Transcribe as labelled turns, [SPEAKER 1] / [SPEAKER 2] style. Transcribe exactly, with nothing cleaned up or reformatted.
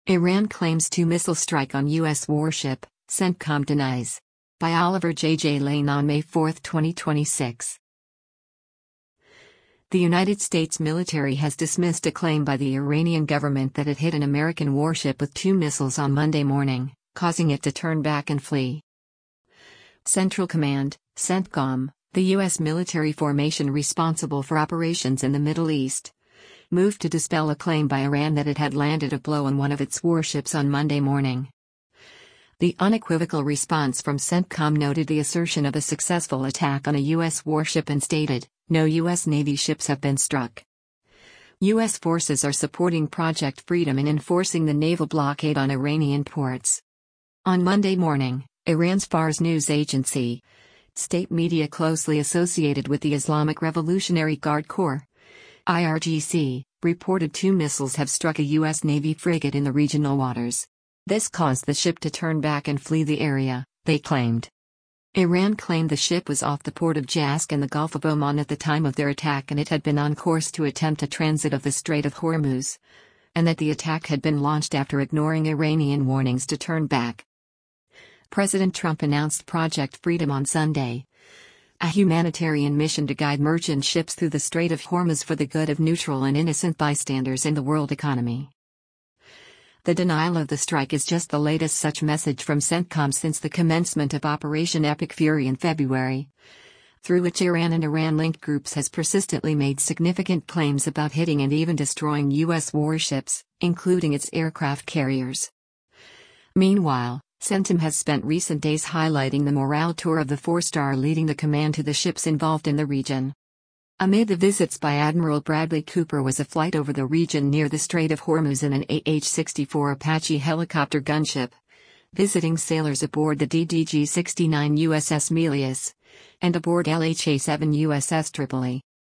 [SPEAKER 1] Iran claims two missile strike on U S warship, CENTCOM denies. By Oliver J. J. Lane on May fourth, twenty twenty-six. The United States military has dismissed a claim by the Iranian government that it hit an American warship with two missiles on Monday morning, causing it to turn back and flee. Central Command, CENTCOM, the U S military formation responsible for operations in the Middle East, moved to dispel a claim by Iran that it had landed a blow on one of its warships on Monday morning. The unequivocal response from CENTCOM noted the assertion of a successful attack on a U S warship and stated, "No U S Navy ships have been struck." U S forces are supporting Project Freedom in enforcing the naval blockade on Iranian ports. On Monday morning, Iran's Fars news agency, state media closely associated with the Islamic Revolutionary Guard Corps, I R G C, reported two missiles have struck a U S Navy frigate in the regional waters. This caused the ship to turn back and flee the area, they claimed. Iran claimed the ship was off the port of Jask in the Gulf of Oman at the time of their attack and it had been on course to attempt a transit of the Strait of Hormuz, and that the attack had been launched after ignoring Iranian warnings to turn back. President Trump announced Project Freedom on Sunday, a humanitarian mission to guide merchant ships through the Strait of Hormuz for the good of neutral and innocent bystanders in the world economy. The denial of the strike is just the latest such message from CENTCOM since the commencement of Operation Epic Fury in February, through which Iran and Iran-linked groups has persistently made significant claims about hitting and even destroying U S warships, including its aircraft carriers. Meanwhile, CENTCOM has spent recent days highlighting the morale tour of the four-star leading the command to the ships involved in the region. Amid the visits by Admiral Bradley Cooper was a flight over the region near the Strait of Hormuz in an A H sixty-four Apache helicopter gunship, visiting sailors aboard the D D G sixty-nine U S S Melius, and aboard L H A seven U S S Tripoli.